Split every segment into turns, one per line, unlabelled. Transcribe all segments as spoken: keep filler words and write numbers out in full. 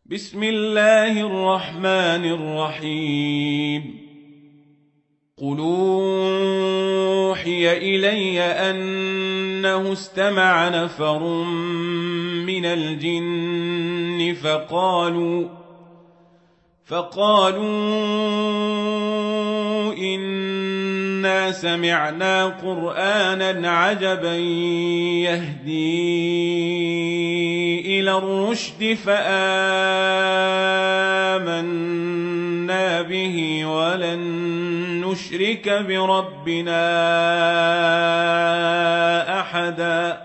بسم الله الرحمن الرحيم. قل أوحي إلي أنه استمع نفر من الجن فقالوا فقالوا إنا سمعنا قرآنا عجبا يهدي إلى الرشد فآمنا به ولن نشرك بربنا أحدا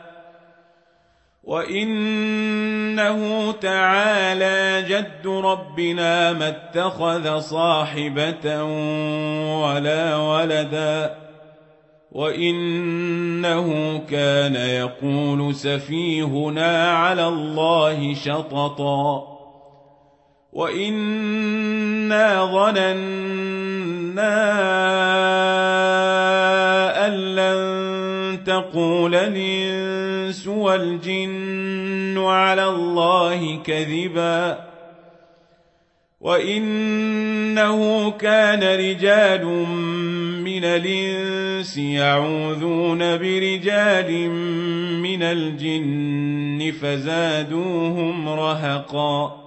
وإنه تعالى جد ربنا ما اتخذ صاحبة ولا ولدا وإنه كان يقول سفيهنا على الله شططا وإنا ظننا أن لن تقول الإنس والجن على الله كذبا وإنه كان رجال من الإنس يعوذون برجال من الجن فزادوهم رهقا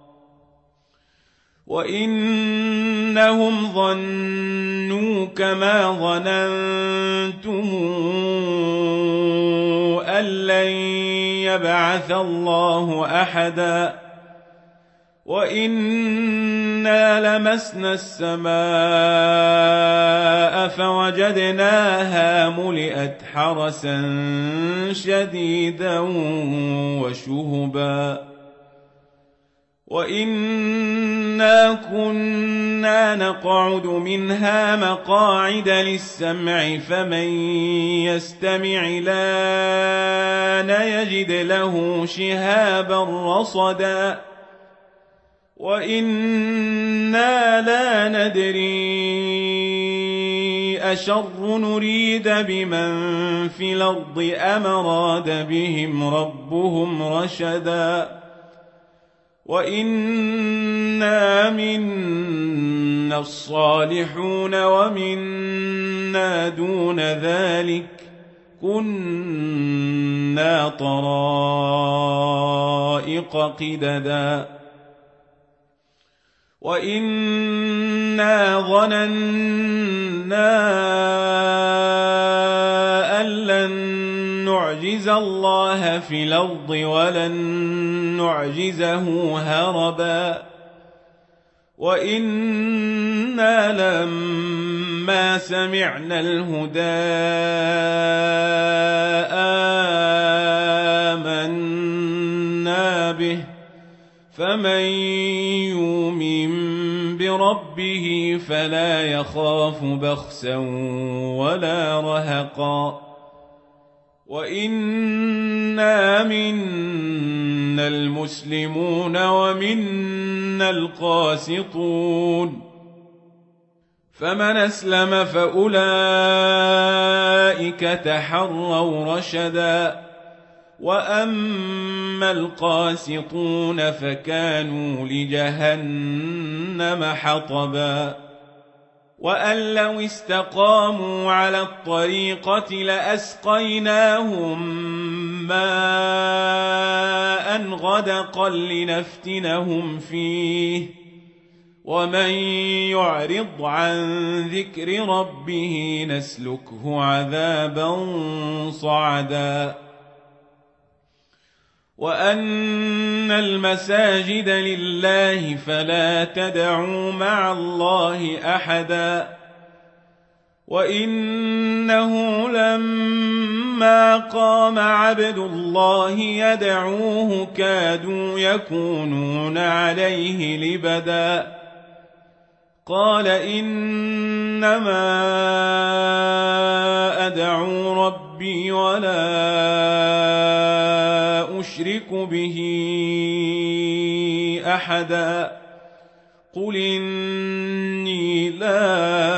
وإنهم ظنوا كما ظننتم أن لن يبعث الله أحدا وإنا لمسنا السماء فوجدناها ملئت حرسا شديدا وشهبا وإنا كنا نقعد منها مقاعد للسمع فمن يستمع الآن يجد له شهابا رصدا وإنا لا ندري أشر نريد بمن في الأرض أم أراد بهم ربهم رشدا وإنا منا الصالحون ومنا دون ذلك كنا طرائق قددا وإنا ظننا أن لن نعجز الله في الأرض ولن نعجزه هربا وإنا لما سمعنا الهدى آمنا به فمن يؤمن بربه فلا يخاف بخسا ولا رهقا وإنا منا المسلمون ومنا القاسطون فمن أسلم فأولئك تحروا رشدا وأما القاسطون فكانوا لجهنم حطبا وأن لو استقاموا على الطريقة لأسقيناهم ماء غدقا لنفتنهم فيه ومن يعرض عن ذكر ربه نسلكه عذابا صعدا وأن المساجد لله فلا تدعوا مع الله أحدا وإنه لما قام عبد الله يدعوه كادوا يكونون عليه لبدا قال إنما أدعو ربي ولا أشرك به أحدا قل إني لا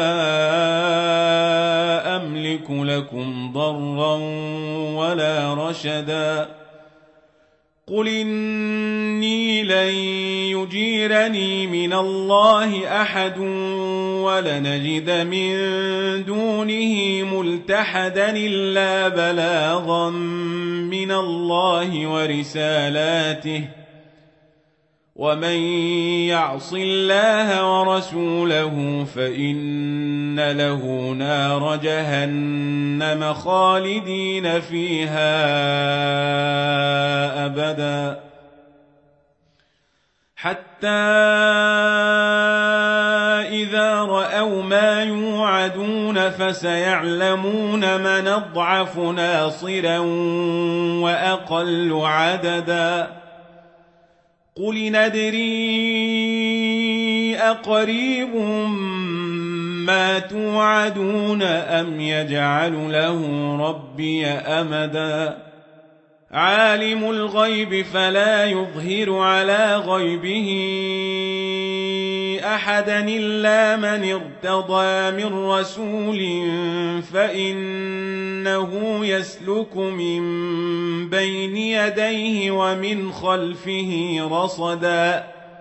أملك لكم ضرا ولا رشدا قل إني لن يجيرني من الله أحد ولنجد من دونه ملتحدا إلا بلاغا من الله ورسالاته ومن يعص الله ورسوله فإن له نار جهنم خالدين فيها أبدا حتى إذا رأوا ما يوعدون فسيعلمون من أضعف ناصرا وأقل عددا قل ندري أقريب ما توعدون أم يجعل له ربي أمدا عالم الغيب فلا يظهر على غيبه أحدا إلا من ارتضى من رسول فإنه يسلك من بين يديه ومن خلفه رصدا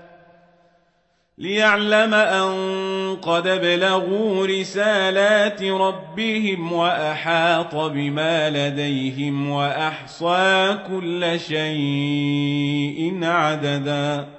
ليعلم أن قد بلغوا رسالات ربهم وأحاط بما لديهم وأحصى كل شيء عددا